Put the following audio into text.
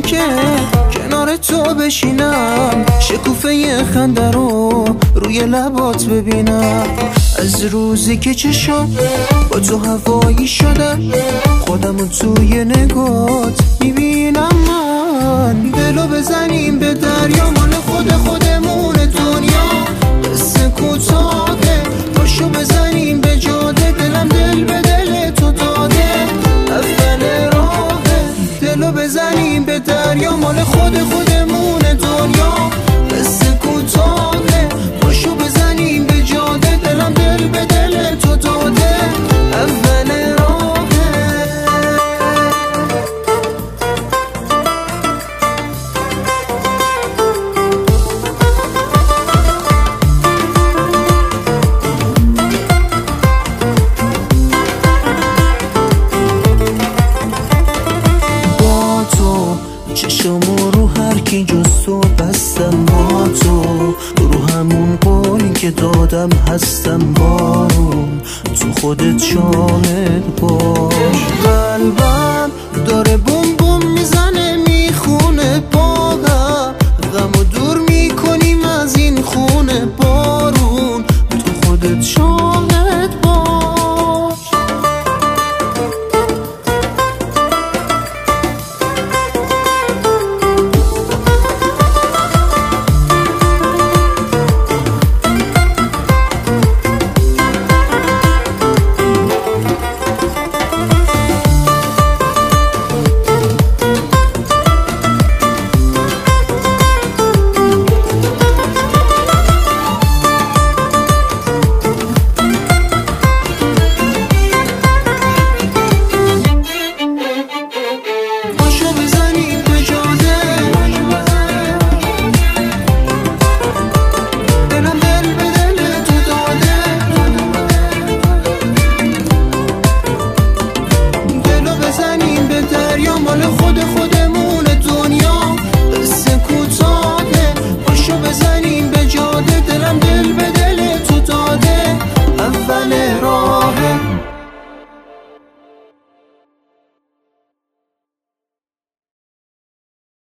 که کنار تو بشینم، شکوفه خنده رو روی لبات ببینم. از روزی که چشم با تو هوایی شدم، خودمو توی نگات میبینم. من دلو بزنیم به دریا، مال خودمون دنیا قصه کوتاهه. پاشو بزنیم به جاده، دلم دل به دل تو داده، اول راهه. دلو بزنیم به دریا، مال خودمون دنیا قصه کوتاهه. پاشو بزنیم به جاده، دلم دل به دل تو داده، اول راهه. چشمو رو هر کی جز تو بستم، با تو رو همون قولی که دادم هستم. بارون تو خودت شاهد باش، قلبم